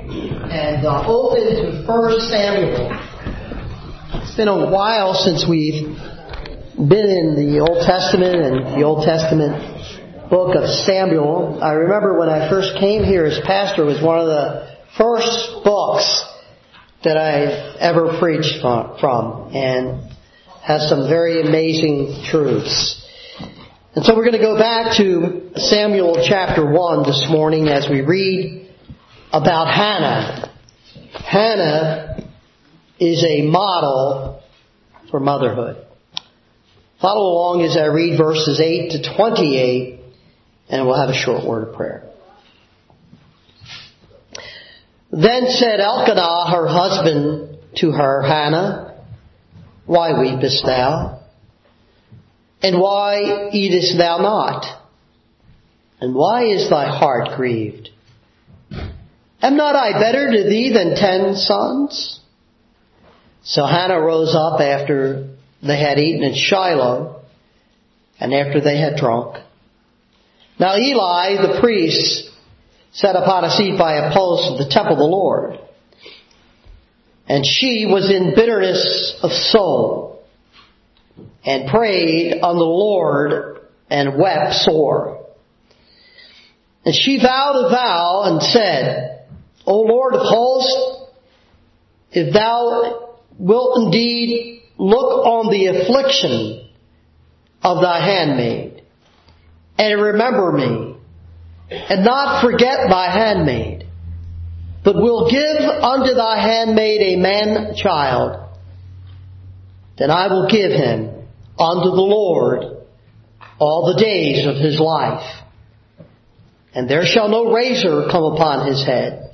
and open to 1 Samuel. It's been a while since we've been in the Old Testament and the Old Testament book of Samuel. I remember when I first came here as pastor, it was one of the first books that I ever preached from, and has some very amazing truths. And so we're going to go back to Samuel chapter 1 this morning as we read about Hannah. Hannah is a model for motherhood. Follow along as I read verses 8 to 28, and we'll have a short word of prayer. Then said Elkanah, her husband, to her, Hannah, why weepest thou? And why eatest thou not? And why is thy heart grieved? Am not I better to thee than 10 sons? So Hannah rose up after they had eaten in Shiloh, and after they had drunk. Now Eli, the priest, sat upon a seat by a post of the temple of the Lord. And she was in bitterness of soul, and prayed on the Lord, and wept sore. And she vowed a vow, and said, O Lord of hosts, if thou wilt indeed look on the affliction of thy handmaid, and remember me, and not forget thy handmaid, but will give unto thy handmaid a man child, then I will give him unto the Lord all the days of his life, and there shall no razor come upon his head.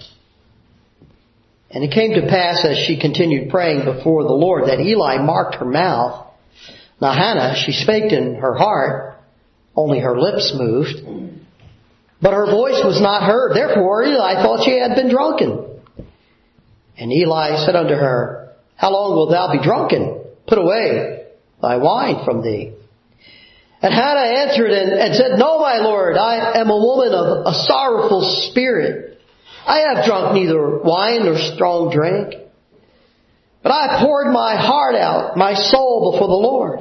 And it came to pass, as she continued praying before the Lord, that Eli marked her mouth. Now Hannah, she spake in her heart, only her lips moved, but her voice was not heard. Therefore Eli thought she had been drunken. And Eli said unto her, How long wilt thou be drunken? Put away thy wine from thee. And Hannah answered and said, No, my Lord, I am a woman of a sorrowful spirit. I have drunk neither wine nor strong drink, but I poured my heart out, my soul before the Lord.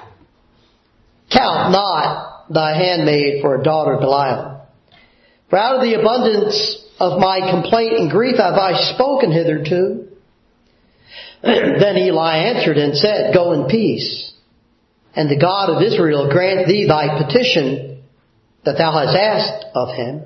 Count not thy handmaid for a daughter of Belial. For out of the abundance of my complaint and grief have I spoken hitherto. Then Eli answered and said, Go in peace, and the God of Israel grant thee thy petition that thou hast asked of him.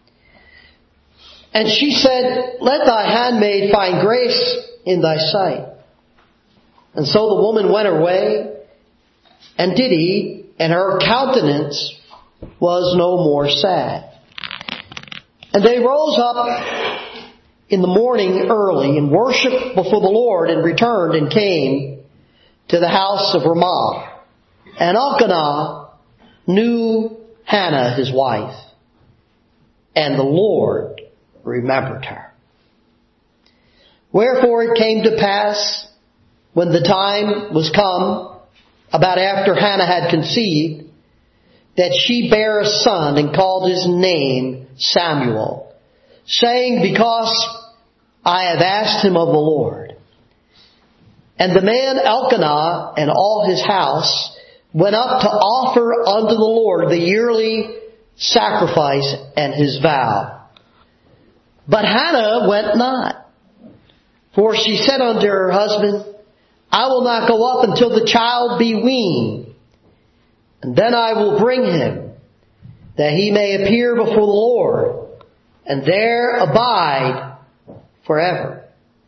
And she said, Let thy handmaid find grace in thy sight. And so the woman went her way, and did eat, and her countenance was no more sad. And they rose up in the morning early, and worshipped before the Lord, and returned and came to the house of Ramah. And Elkanah knew Hannah his wife, and the Lord remembered her. Wherefore it came to pass, when the time was come, about after Hannah had conceived, that she bare a son, and called his name Samuel, saying, Because I have asked him of the Lord. And the man Elkanah and all his house went up to offer unto the Lord the yearly sacrifice and his vow. But Hannah went not, for she said unto her husband, I will not go up until the child be weaned, and then I will bring him, that he may appear before the Lord, and there abide forever.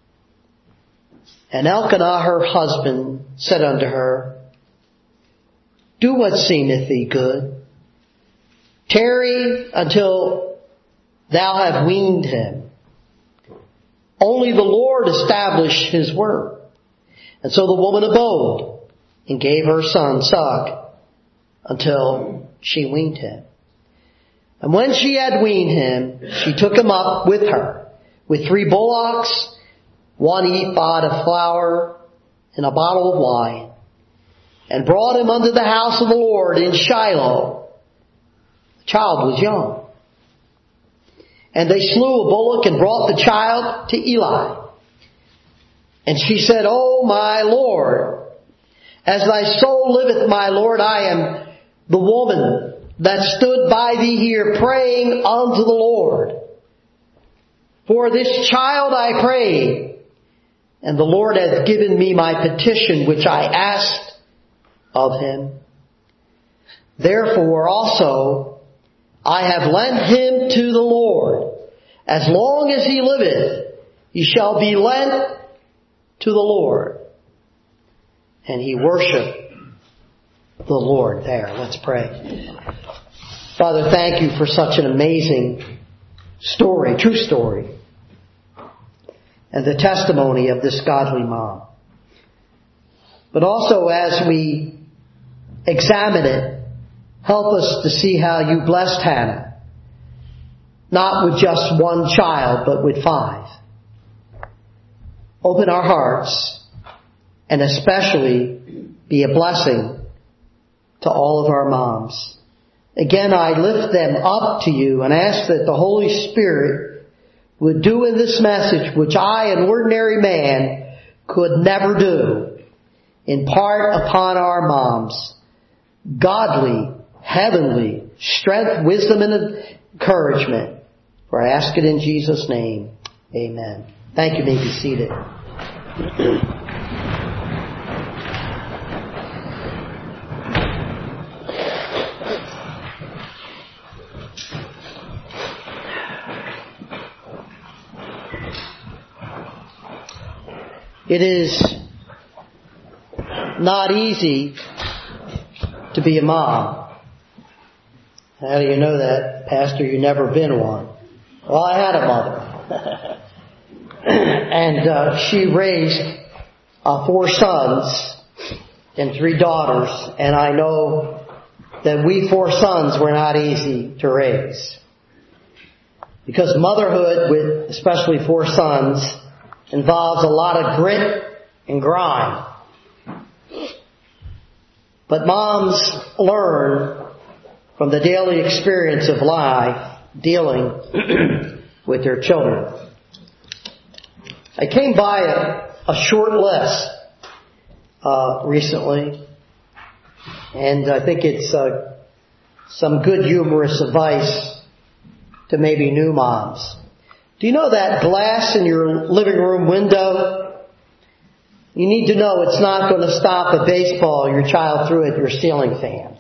And Elkanah her husband said unto her, Do what seemeth thee good. Tarry until thou have weaned him. Only the Lord establish his word. And so the woman abode, and gave her son suck, until she weaned him. And when she had weaned him, she took him up with her, with 3 bullocks, 1 ephah of flour, and a bottle of wine, and brought him unto the house of the Lord in Shiloh. The child was young. And they slew a bullock and brought the child to Eli. And she said, "O my Lord, as thy soul liveth, my Lord, I am the woman that stood by thee here praying unto the Lord. For this child I prayed, and the Lord hath given me my petition which I asked of him. Therefore also I have lent him to the Lord. As long as he liveth, he shall be lent to the Lord." And he worshiped the Lord there. Let's pray. Father, thank you for such an amazing story, true story, and the testimony of this godly mom. But also as we examine it, help us to see how you blessed Hannah, not with just one child, but with 5. Open our hearts and especially be a blessing to all of our moms. Again, I lift them up to you and ask that the Holy Spirit would do in this message which I, an ordinary man, could never do. Impart upon our moms godly, heavenly strength, wisdom, and encouragement. For I ask it in Jesus' name. Amen. Thank you. May be seated. It is not easy to be a mom. How do you know that, Pastor? You've never been one. Well, I had a mother. And she raised 4 sons and 3 daughters. And I know that we 4 sons were not easy to raise. Because motherhood, with especially 4 sons, involves a lot of grit and grind. But moms learn from the daily experience of life dealing with their children. I came by a short list recently, and I think it's some good humorous advice to maybe new moms. Do you know that glass in your living room window? You need to know it's not going to stop a baseball your child threw at your ceiling fan.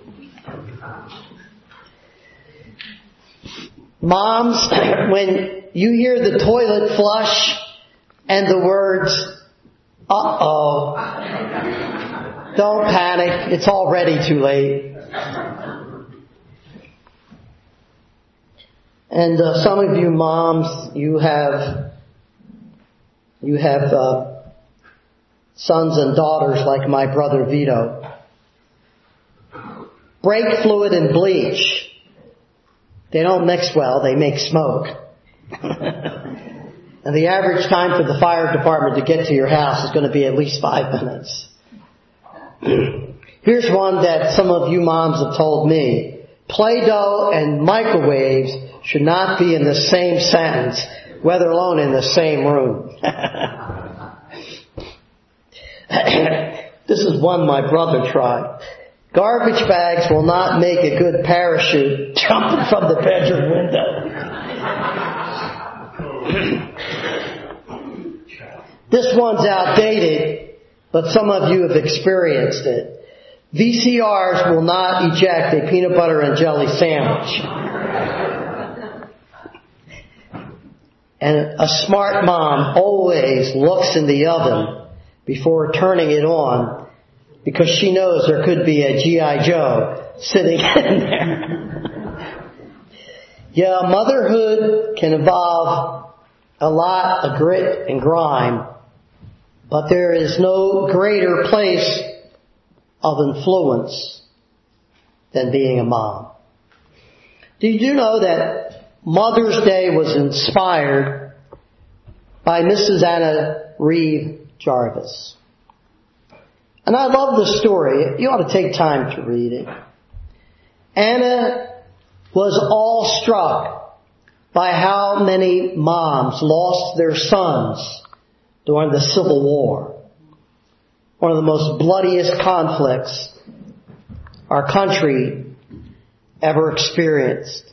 Moms, when you hear the toilet flush and the words, "uh-oh," don't panic. It's already too late. And some of you moms, you have sons and daughters like my brother Vito. Brake fluid and bleach, they don't mix well, they make smoke. And the average time for the fire department to get to your house is going to be at least 5 minutes. Here's one that some of you moms have told me. Play-Doh and microwaves should not be in the same sentence, let alone in the same room. This is one my brother tried. Garbage bags will not make a good parachute jumping from the bedroom window. This one's outdated, but some of you have experienced it. VCRs will not eject a peanut butter and jelly sandwich. And a smart mom always looks in the oven before turning it on because she knows there could be a G.I. Joe sitting in there. Yeah, motherhood can involve a lot of grit and grime, but there is no greater place of influence than being a mom. Did you know that Mother's Day was inspired by Mrs. Anna Reeve Jarvis? And I love the story. You ought to take time to read it. Anna was awestruck by how many moms lost their sons during the Civil War. One of the most bloodiest conflicts our country ever experienced.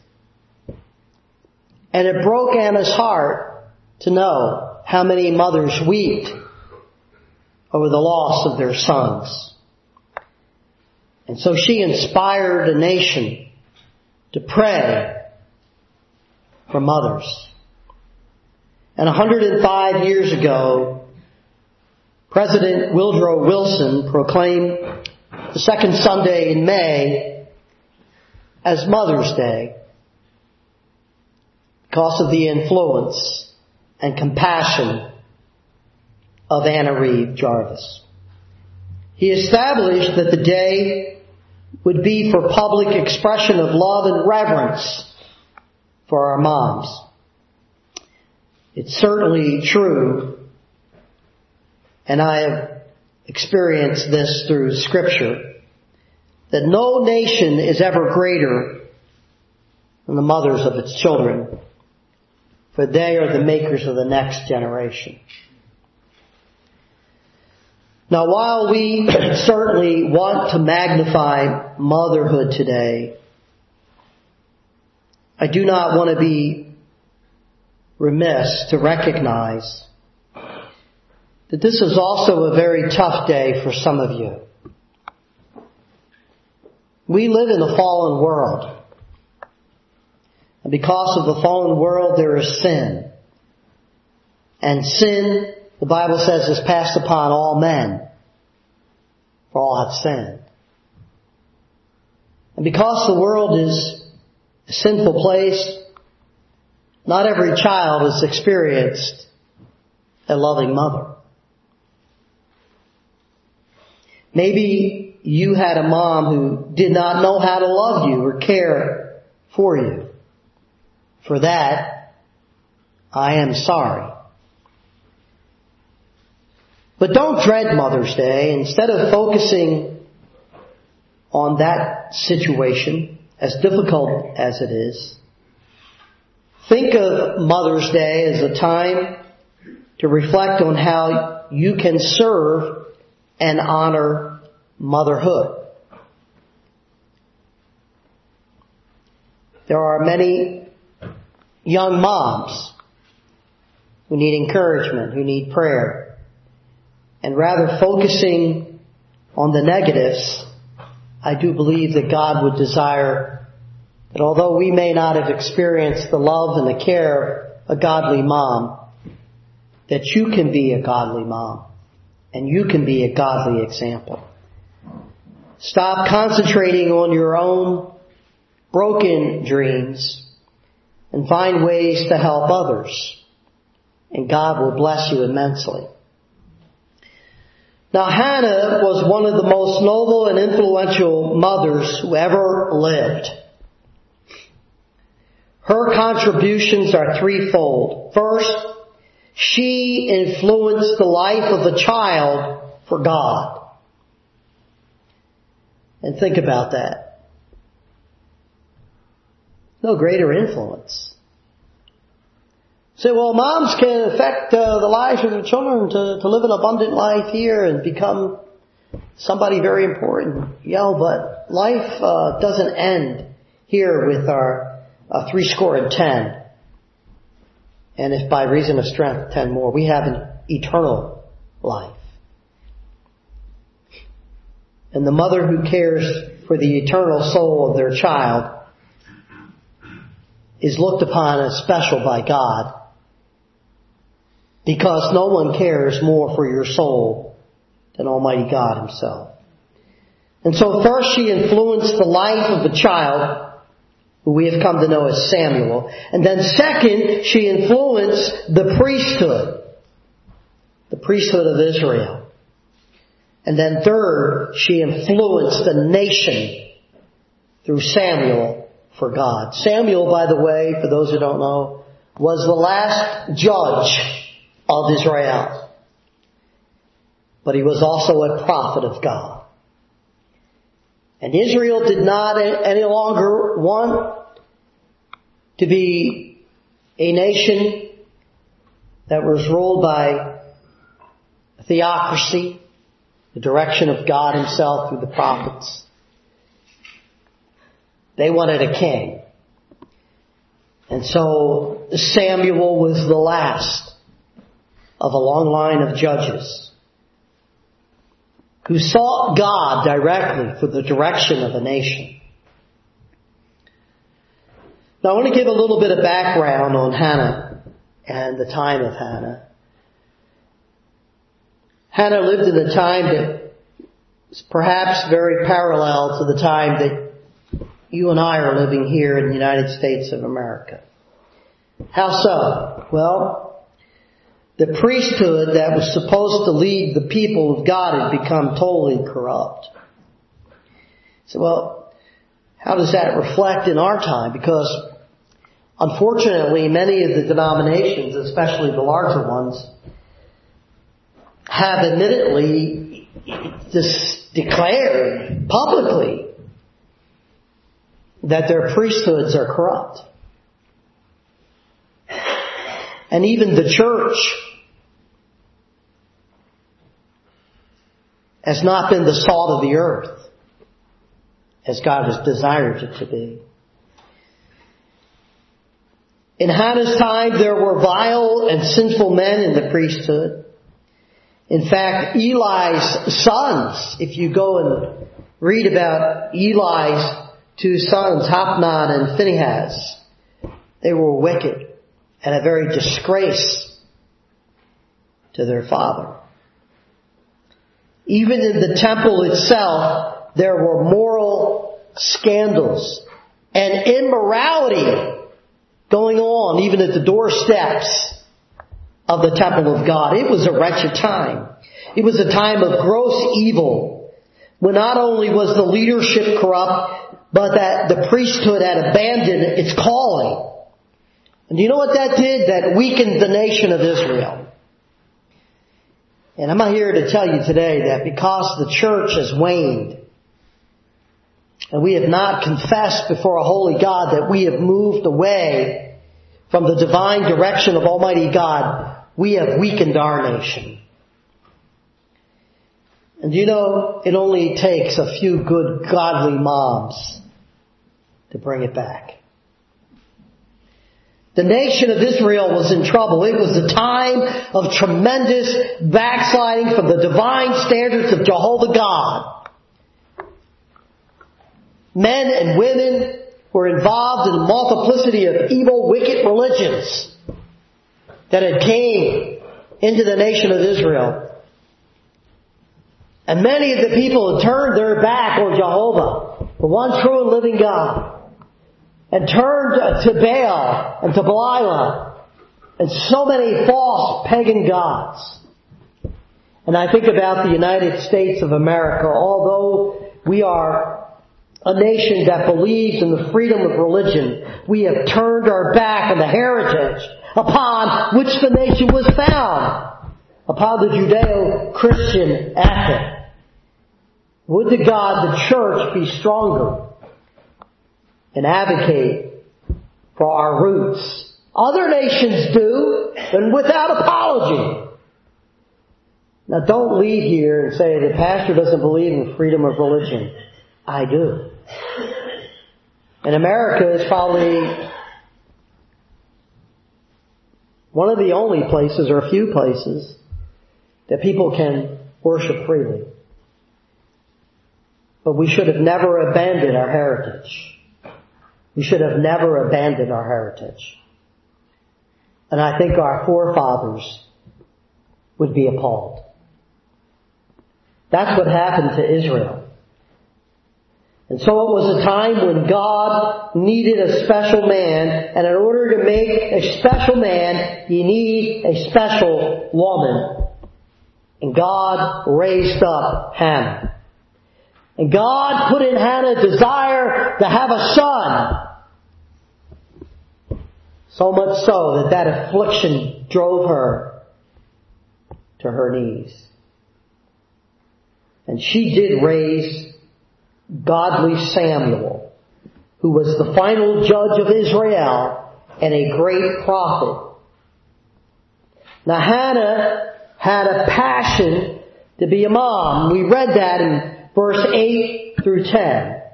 And it broke Anna's heart to know how many mothers wept over the loss of their sons. And so she inspired a nation to pray for mothers. And 105 years ago, President Woodrow Wilson proclaimed the second Sunday in May as Mother's Day because of the influence and compassion of Anna Reeve Jarvis. He established that the day would be for public expression of love and reverence for our moms. It's certainly true, and I have experienced this through Scripture, that no nation is ever greater than the mothers of its children, for they are the makers of the next generation. Now, while we certainly want to magnify motherhood today, I do not want to be remiss to recognize that this is also a very tough day for some of you. We live in a fallen world. And because of the fallen world, there is sin. And sin, the Bible says, is passed upon all men. For all have sinned. And because the world is a sinful place, not every child has experienced a loving mother. Maybe you had a mom who did not know how to love you or care for you. For that, I am sorry. But don't dread Mother's Day. Instead of focusing on that situation, as difficult as it is, think of Mother's Day as a time to reflect on how you can serve and honor motherhood. There are many young moms who need encouragement, who need prayer. And rather focusing on the negatives, I do believe that God would desire that although we may not have experienced the love and the care of a godly mom, that you can be a godly mom and you can be a godly example. Stop concentrating on your own broken dreams and find ways to help others. And God will bless you immensely. Now, Hannah was one of the most noble and influential mothers who ever lived. Her contributions are threefold. First, she influenced the life of a child for God. And think about that. No greater influence. Say, well, moms can affect the lives of their children to live an abundant life here and become somebody very important. Yeah, but life doesn't end here with our 70. And if by reason of strength, 10 more. We have an eternal life. And the mother who cares for the eternal soul of their child is looked upon as special by God. Because no one cares more for your soul than Almighty God Himself. And so first she influenced the life of the child, who we have come to know as Samuel. And then second, she influenced the priesthood of Israel. And then third, she influenced the nation through Samuel for God. Samuel, by the way, for those who don't know, was the last judge of Israel. But he was also a prophet of God. And Israel did not any longer want to be a nation that was ruled by theocracy, the direction of God Himself through the prophets. They wanted a king. And so Samuel was the last of a long line of judges who sought God directly for the direction of a nation. Now I want to give a little bit of background on Hannah and the time of Hannah. Hannah lived in a time that is perhaps very parallel to the time that you and I are living here in the United States of America. How so? Well, the priesthood that was supposed to lead the people of God had become totally corrupt. So, well, how does that reflect in our time? Because, unfortunately, many of the denominations, especially the larger ones, have admittedly declared publicly that their priesthoods are corrupt. And even the church has not been the salt of the earth as God has desired it to be. In Hannah's time, there were vile and sinful men in the priesthood. In fact, Eli's sons, if you go and read about Eli's two sons, Hophni and Phinehas, they were wicked and a very disgrace to their father. Even in the temple itself, there were moral scandals and immorality going on even at the doorsteps of the temple of God. It was a wretched time. It was a time of gross evil, when not only was the leadership corrupt, but that the priesthood had abandoned its calling. And do you know what that did? That weakened the nation of Israel. And I'm not here to tell you today that because the church has waned, and we have not confessed before a holy God that we have moved away from the divine direction of Almighty God, we have weakened our nation. And you know, it only takes a few good godly moms to bring it back. The nation of Israel was in trouble. It was a time of tremendous backsliding from the divine standards of Jehovah God. Men and women were involved in a multiplicity of evil, wicked religions that had came into the nation of Israel. And many of the people had turned their back on Jehovah, the one true and living God, and turned to Baal and to Belial and so many false pagan gods. And I think about the United States of America. Although we are a nation that believes in the freedom of religion, we have turned our back on the heritage upon which the nation was found, upon the Judeo-Christian ethic. Would to God the church be stronger and advocate for our roots. Other nations do, and without apology. Now don't leave here and say the pastor doesn't believe in freedom of religion. I do. And America is probably one of the only places, or a few places, that people can worship freely. But we should have never abandoned our heritage. We should have never abandoned our heritage. And I think our forefathers would be appalled. That's what happened to Israel. And so it was a time when God needed a special man, and in order to make a special man, you need a special woman. And God raised up Hannah. And God put in Hannah a desire to have a son. So much so that affliction drove her to her knees. And she did raise godly Samuel, who was the final judge of Israel and a great prophet. Now Hannah had a passion to be a mom. We read that in verse 8 through 10.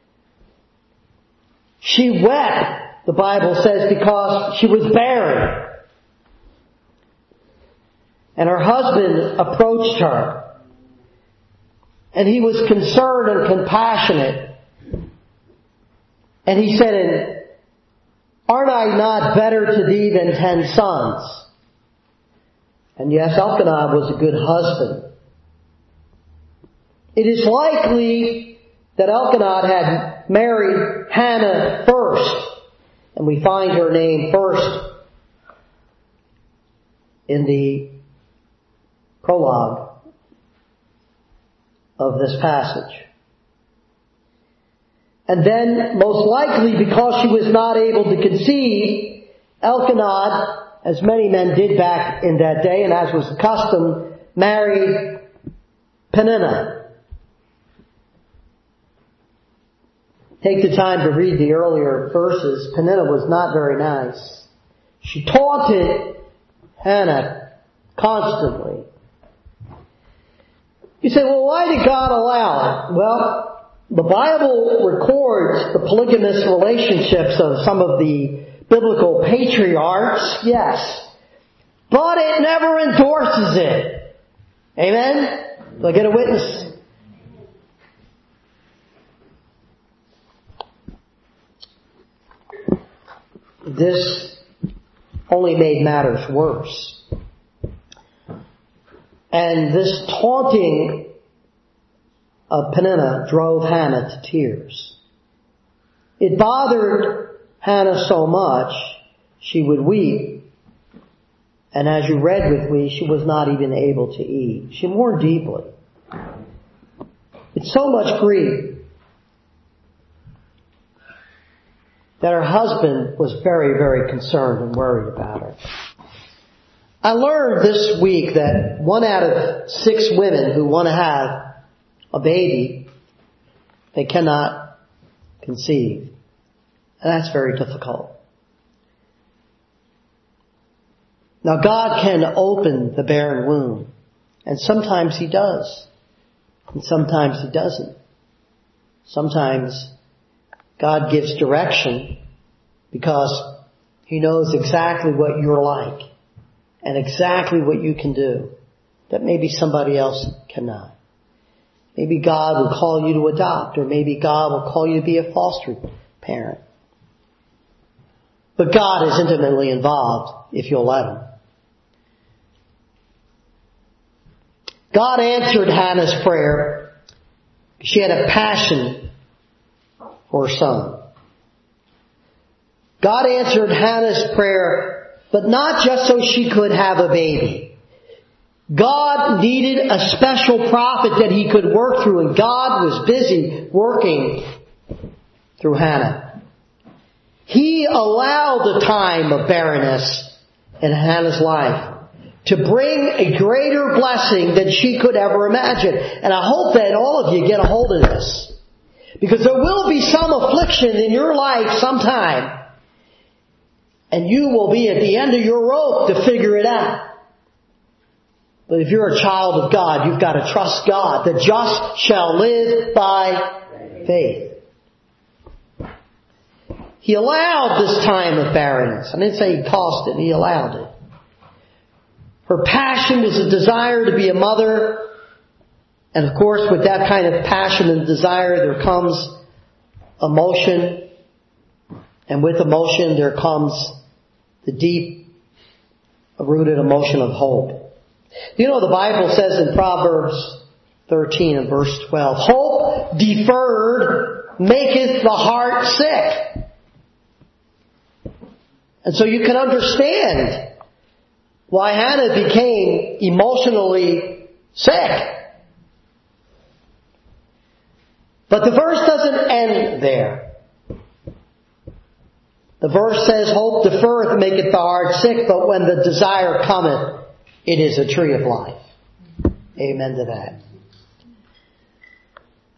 She wept, the Bible says, because she was barren. And her husband approached her. And he was concerned and compassionate. And he said, "Aren't I not better to thee than 10 sons?" And yes, Elkanah was a good husband. It is likely that Elkanah had married Hannah first. And we find her name first in the prologue of this passage. And then, most likely, because she was not able to conceive, Elkanah, as many men did back in that day, and as was the custom, married Peninnah. Take the time to read the earlier verses. Peninnah was not very nice. She taunted Hannah constantly. You say, well, why did God allow it? Well, the Bible records the polygamous relationships of some of the biblical patriarchs, yes. But it never endorses it. Amen? Do I get a witness? This only made matters worse. And this taunting of Peninnah drove Hannah to tears. It bothered Hannah so much, she would weep. And as you read with me, she was not even able to eat. She mourned deeply. It's so much grief that her husband was very, very concerned and worried about her. I learned this week that 1 out of 6 women who want to have a baby, they cannot conceive. And that's very difficult. Now God can open the barren womb. And sometimes He does. And sometimes He doesn't. Sometimes God gives direction because He knows exactly what you're like and exactly what you can do that maybe somebody else cannot. Maybe God will call you to adopt, or maybe God will call you to be a foster parent. But God is intimately involved if you'll let Him. God answered Hannah's prayer. She had a passion for her son. God answered Hannah's prayer, but not just so she could have a baby. God needed a special prophet that He could work through, and God was busy working through Hannah. He allowed the time of barrenness in Hannah's life to bring a greater blessing than she could ever imagine. And I hope that all of you get a hold of this. Because there will be some affliction in your life sometime. And you will be at the end of your rope to figure it out. But if you're a child of God, you've got to trust God. The just shall live by faith. He allowed this time of barrenness. I didn't say He caused it. He allowed it. Her passion was a desire to be a mother. And of course, with that kind of passion and desire, there comes emotion. And with emotion, there comes the deep-rooted emotion of hope. You know, the Bible says in Proverbs 13 and verse 12, hope deferred maketh the heart sick. And so you can understand why Hannah became emotionally sick. But the verse doesn't end there. The verse says, hope deferreth maketh the heart sick, but when the desire cometh, it is a tree of life. Amen to that.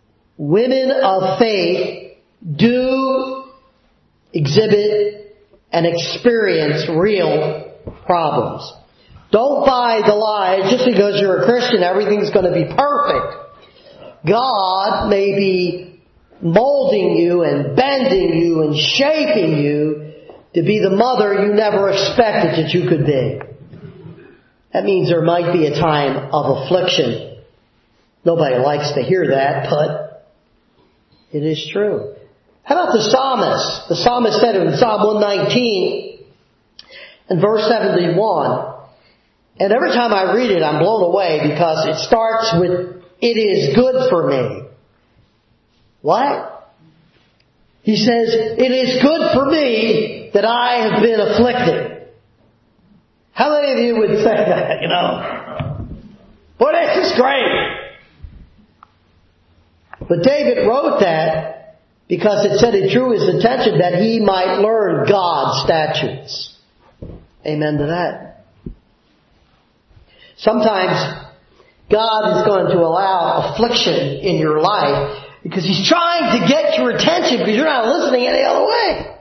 Women of faith do exhibit and experience real problems. Don't buy the lie, just because you're a Christian, everything's going to be perfect. God may be molding you and bending you and shaping you to be the mother you never expected that you could be. That means there might be a time of affliction. Nobody likes to hear that, but it is true. How about the psalmist? The psalmist said in Psalm 119 and verse 71, and every time I read it, I'm blown away because it starts with, "It is good for me." What? He says, "It is good for me that I have been afflicted." How many of you would say that, Boy, this is great. But David wrote that because it said it drew his attention that he might learn God's statutes. Amen to that. Sometimes God is going to allow affliction in your life because He's trying to get your attention because you're not listening any other way.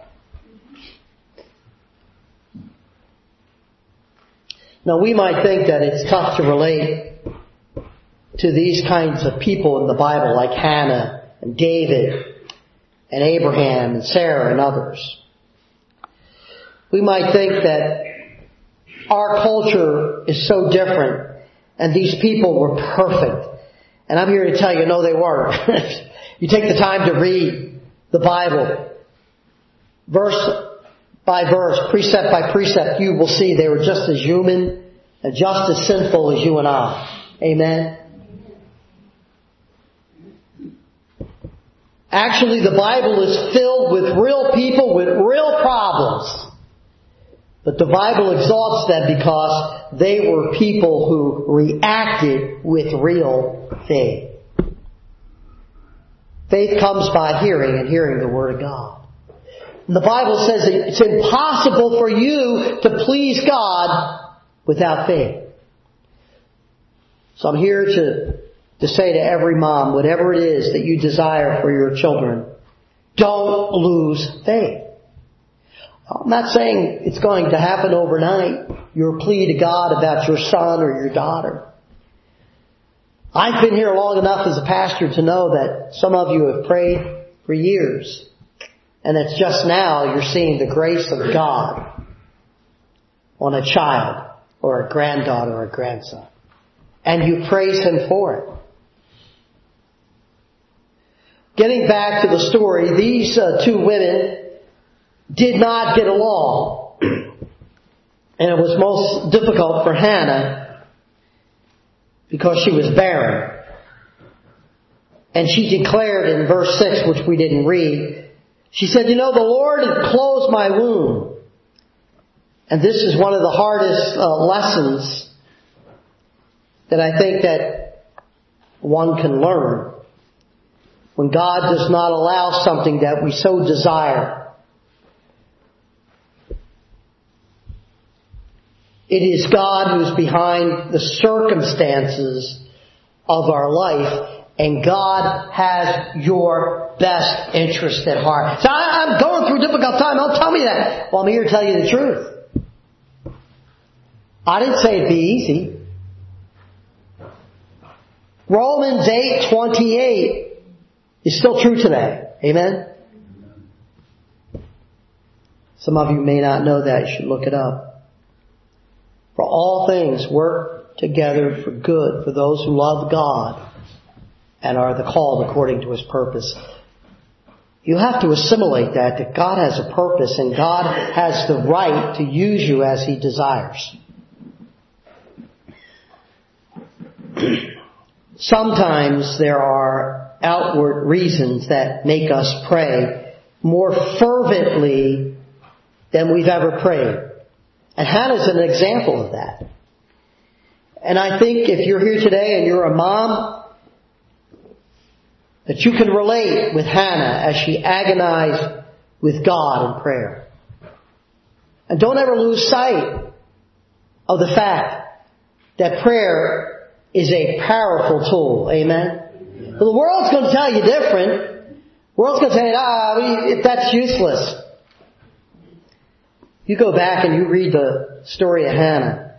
Now we might think that it's tough to relate to these kinds of people in the Bible like Hannah and David and Abraham and Sarah and others. We might think that our culture is so different and these people were perfect. And I'm here to tell you, no, they weren't. You take the time to read the Bible, verse by verse, precept by precept, you will see they were just as human and just as sinful as you and I. Amen? Actually, the Bible is filled with real people with real problems. But the Bible exalts them because they were people who reacted with real faith. Faith comes by hearing, and hearing the Word of God. And the Bible says it's impossible for you to please God without faith. So I'm here to say to every mom, whatever it is that you desire for your children, don't lose faith. I'm not saying it's going to happen overnight. Your plea to God about your son or your daughter. I've been here long enough as a pastor to know that some of you have prayed for years. And it's just now you're seeing the grace of God on a child or a granddaughter or a grandson. And you praise Him for it. Getting back to the story, these two women did not get along. And it was most difficult for Hannah because she was barren. And she declared in verse 6, which we didn't read, she said, the Lord had closed my womb. And this is one of the hardest lessons that I think that one can learn. When God does not allow something that we so desire. It is God who's behind the circumstances of our life, and God has your best interest at heart. So I'm going through a difficult time. Don't tell me that. Well, I'm here to tell you the truth. I didn't say it'd be easy. Romans 8:28 is still true today. Amen? Some of you may not know that. You should look it up. For all things work together for good for those who love God and are the called according to His purpose. You have to assimilate that God has a purpose and God has the right to use you as He desires. Sometimes there are outward reasons that make us pray more fervently than we've ever prayed. And Hannah's an example of that. And I think if you're here today and you're a mom, that you can relate with Hannah as she agonized with God in prayer. And don't ever lose sight of the fact that prayer is a powerful tool. Amen? Well, the world's going to tell you different. The world's going to tell you, that's useless. You go back and you read the story of Hannah.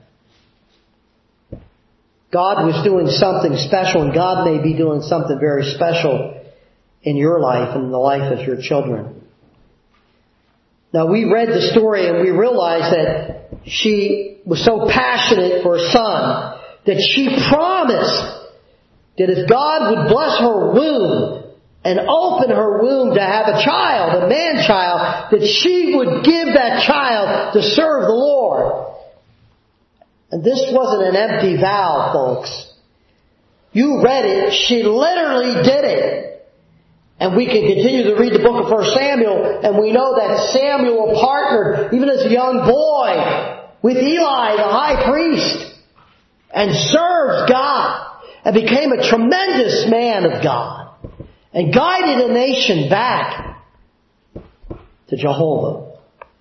God was doing something special, and God may be doing something very special in your life and in the life of your children. Now, we read the story and we realized that she was so passionate for a son that she promised that if God would bless her womb and open her womb to have a child, a man-child, that she would give that child to serve the Lord. And this wasn't an empty vow, folks. You read it. She literally did it. And we can continue to read the book of 1 Samuel, and we know that Samuel partnered, even as a young boy, with Eli, the high priest, and served God, and became a tremendous man of God, and guided a nation back to Jehovah.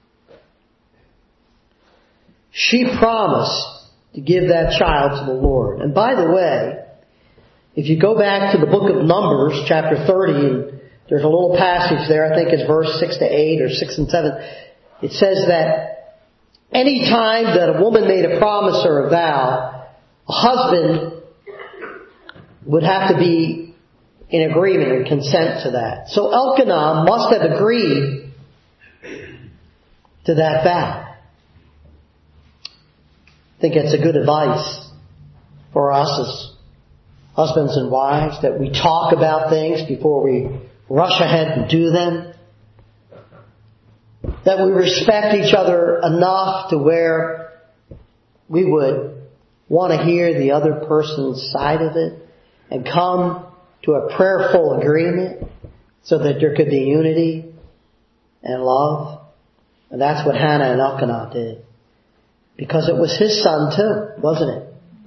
She promised to give that child to the Lord. And by the way, if you go back to the book of Numbers, chapter 30, and there's a little passage there, I think it's verse 6 to 8 or 6 and 7. It says that any time that a woman made a promise or a vow, a husband would have to be in agreement and consent to that. So Elkanah must have agreed to that vow. I think it's a good advice for us as husbands and wives, that we talk about things before we rush ahead and do them. That we respect each other enough to where we would want to hear the other person's side of it and come to a prayerful agreement so that there could be unity and love. And that's what Hannah and Elkanah did. Because it was his son too, wasn't it?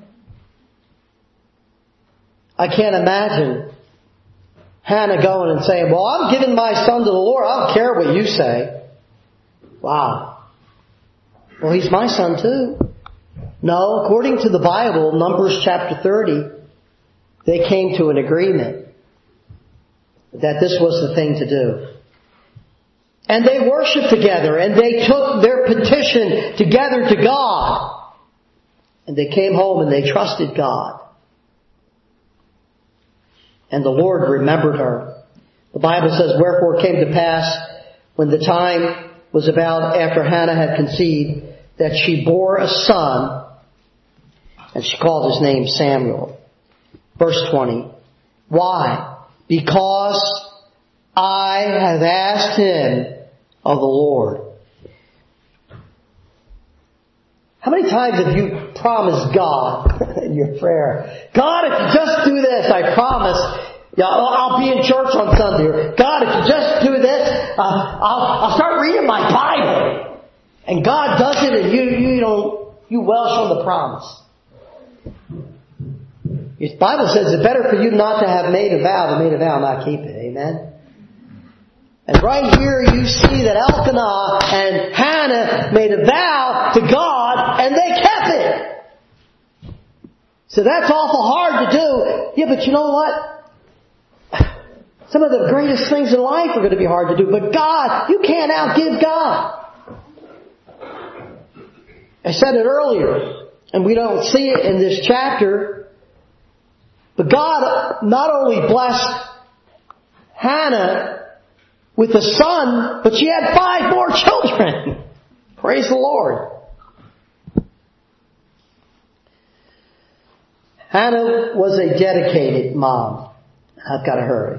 I can't imagine Hannah going and saying, well, I'm giving my son to the Lord. I don't care what you say. Wow. Well, he's my son too. No, according to the Bible, Numbers chapter 30, they came to an agreement that this was the thing to do. And they worshiped together, and they took their petition together to God. And they came home and they trusted God. And the Lord remembered her. The Bible says, wherefore it came to pass, when the time was about after Hannah had conceived, that she bore a son, and she called his name Samuel. Verse 20. Why? Because I have asked him of the Lord. How many times have you promised God in your prayer, God, if you just do this, I promise, I'll be in church on Sunday. God, if you just do this, I'll start reading my Bible. And God does it, and you welsh on the promise. The Bible says it's better for you not to have made a vow than made a vow and not keep it. Amen? And right here you see that Elkanah and Hannah made a vow to God and they kept it. So that's awful hard to do. Yeah, but you know what? Some of the greatest things in life are going to be hard to do. But God, you can't outgive God. I said it earlier, and we don't see it in this chapter. But God not only blessed Hannah with a son, but she had 5 more children. Praise the Lord. Hannah was a dedicated mom. I've got to hurry.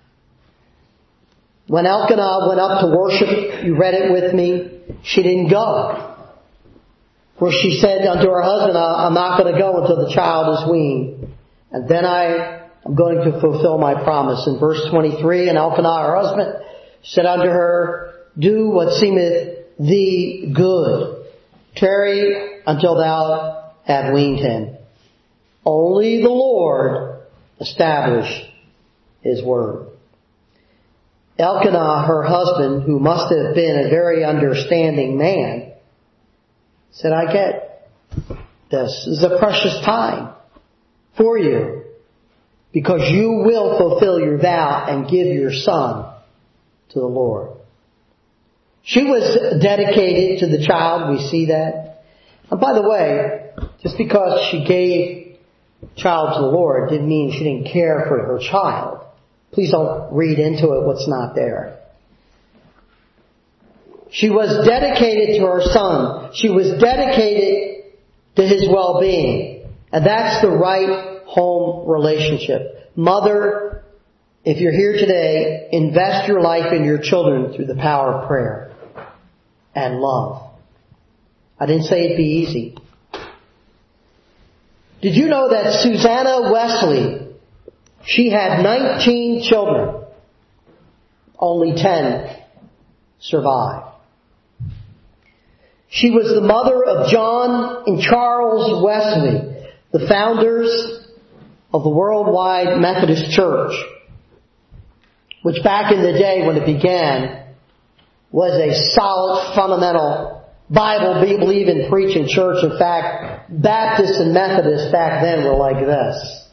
When Elkanah went up to worship, you read it with me, she didn't go. For she said unto her husband, I'm not going to go until the child is weaned. And then I'm going to fulfill my promise. In verse 23, and Elkanah, her husband, said unto her, do what seemeth thee good. Tarry until thou have weaned him. Only the Lord establish his word. Elkanah, her husband, who must have been a very understanding man, said, I get this. This is a precious time for you, because you will fulfill your vow and give your son to the Lord. She was dedicated to the child. We see that. And by the way, just because she gave child to the Lord didn't mean she didn't care for her child. Please don't read into it what's not there. She was dedicated to her son. She was dedicated to his well-being. And that's the right home relationship. Mother, if you're here today, invest your life in your children through the power of prayer and love. I didn't say it'd be easy. Did you know that Susanna Wesley, she had 19 children. Only 10 survived. She was the mother of John and Charles Wesley, the founders of the Worldwide Methodist Church, which back in the day when it began was a solid, fundamental, Bible-believing, preaching church. In fact, Baptists and Methodists back then were like this.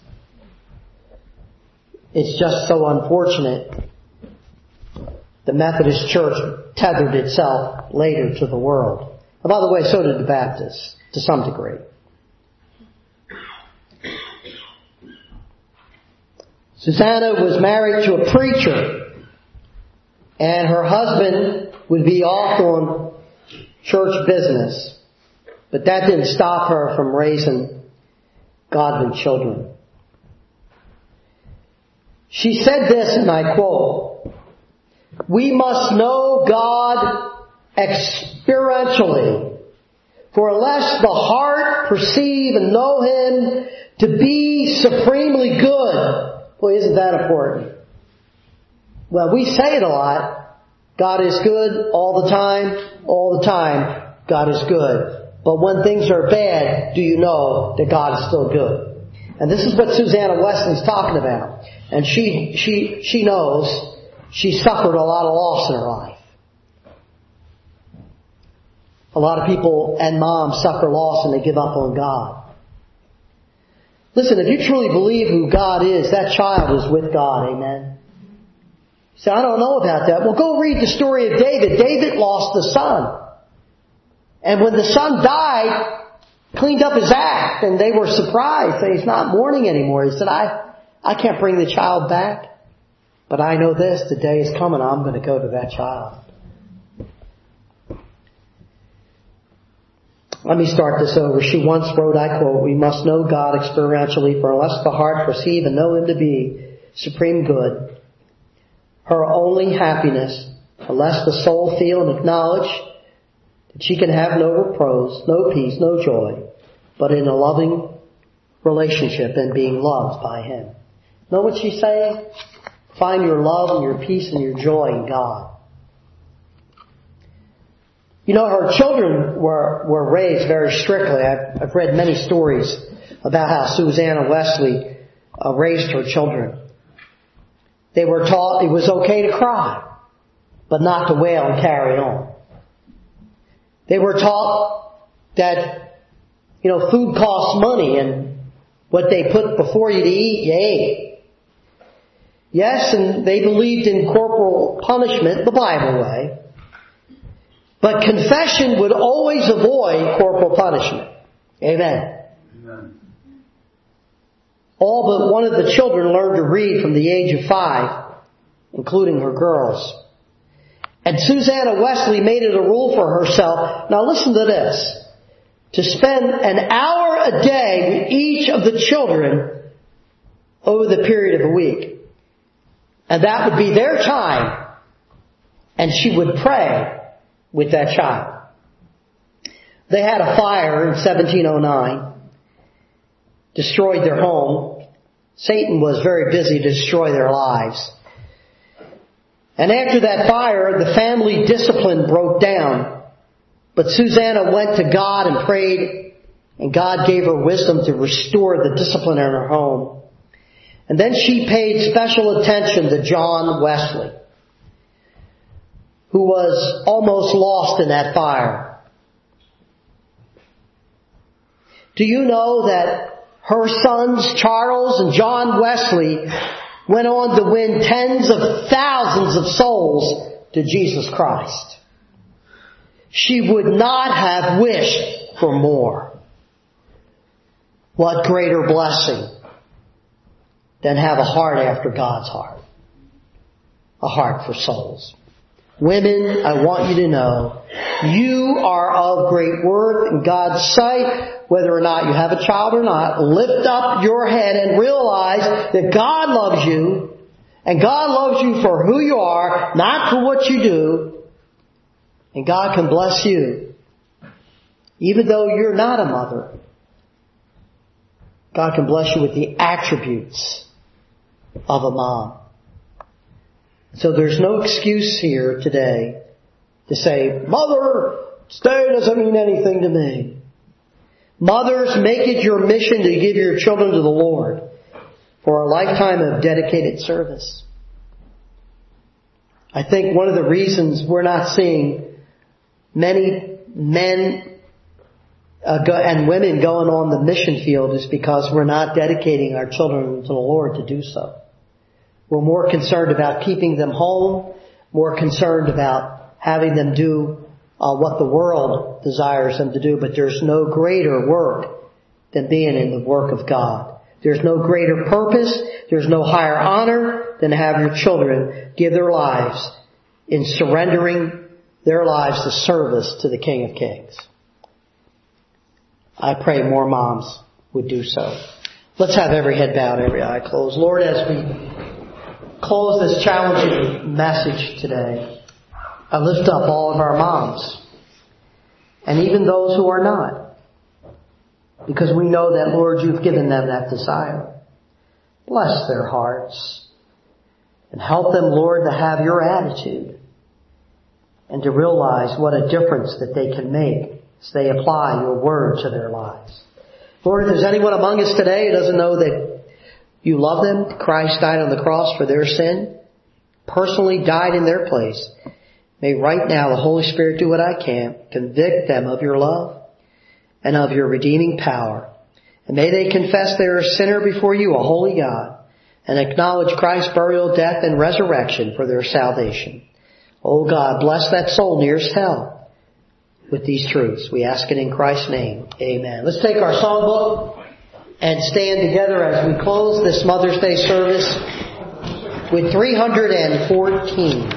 It's just so unfortunate the Methodist Church tethered itself later to the world. And by the way, so did the Baptists, to some degree. Susanna was married to a preacher, and her husband would be off on church business. But that didn't stop her from raising godly children. She said this, and I quote, "We must know God experientially, for unless the heart perceive and know Him to be supremely good." Boy, isn't that important? Well, we say it a lot. God is good all the time, God is good. But when things are bad, do you know that God is still good? And this is what Susanna Wesley's talking about. And she knows she suffered a lot of loss in her life. A lot of people and moms suffer loss and they give up on God. Listen, if you truly believe who God is, that child is with God, amen? So I don't know about that. Well, go read the story of David. David lost the son. And when the son died, cleaned up his act, and they were surprised that he's not mourning anymore. He said, I can't bring the child back, but I know this, the day is coming, I'm going to go to that child. Let me start this over. She once wrote, I quote, "We must know God experientially, for unless the heart perceive and know Him to be supreme good, her only happiness, unless the soul feel and acknowledge that she can have no repose, no peace, no joy, but in a loving relationship and being loved by Him." Know what she's saying? Find your love and your peace and your joy in God. You know, her children were raised very strictly. I've read many stories about how Susanna Wesley raised her children. They were taught it was okay to cry, but not to wail and carry on. They were taught that, food costs money, and what they put before you to eat, you ate. Yes, and they believed in corporal punishment the Bible way. But confession would always avoid corporal punishment. Amen. Amen. All but one of the children learned to read from the age of 5, including her girls. And Susanna Wesley made it a rule for herself. Now listen to this. To spend an hour a day with each of the children over the period of a week. And that would be their time. And she would pray with that child. They had a fire in 1709. Destroyed their home. Satan was very busy to destroy their lives. And after that fire, the family discipline broke down. But Susanna went to God and prayed, and God gave her wisdom to restore the discipline in her home. And then she paid special attention to John Wesley, who was almost lost in that fire. Do you know that her sons, Charles and John Wesley, went on to win tens of thousands of souls to Jesus Christ? she would not have wished for more. What greater blessing than have a heart after God's heart? A heart for souls. Women, I want you to know, you are of great worth in God's sight. Whether or not you have a child or not, lift up your head and realize that God loves you, and God loves you for who you are, not for what you do, and God can bless you. Even though you're not a mother, God can bless you with the attributes of a mom. So there's no excuse here today to say, Mother, stay doesn't mean anything to me. Mothers, make it your mission to give your children to the Lord for a lifetime of dedicated service. I think one of the reasons we're not seeing many men and women going on the mission field is because we're not dedicating our children to the Lord to do so. We're more concerned about keeping them home, more concerned about having them do what the world desires them to do, but there's no greater work than being in the work of God. There's no greater purpose, there's no higher honor than to have your children give their lives in surrendering their lives to service to the King of Kings. I pray more moms would do so. Let's have every head bowed, every eye closed. Lord, as we close this challenging message today, I lift up all of our moms, and even those who are not, because we know that, Lord, you've given them that desire. Bless their hearts and help them, Lord, to have your attitude and to realize what a difference that they can make as they apply your word to their lives. Lord, if there's anyone among us today who doesn't know that you love them, Christ died on the cross for their sin, personally died in their place, may right now the Holy Spirit do what I can, convict them of your love and of your redeeming power. And may they confess they are a sinner before you, a holy God, and acknowledge Christ's burial, death, and resurrection for their salvation. Oh God, bless that soul nearest hell with these truths. We ask it in Christ's name. Amen. Let's take our songbook and stand together as we close this Mother's Day service with 314.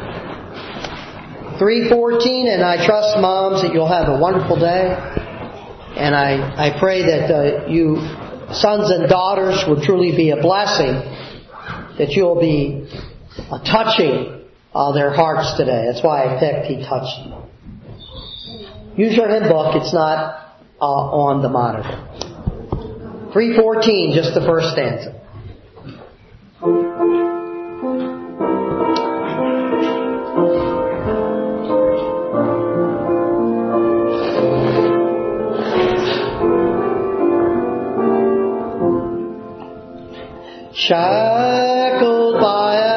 314, and I trust, moms, that you'll have a wonderful day. And I pray that you sons and daughters will truly be a blessing, that you'll be touching their hearts today. That's why I picked He Touched Me. Use your hymn book. It's not on the monitor. 314, just the first stanza. Shackled by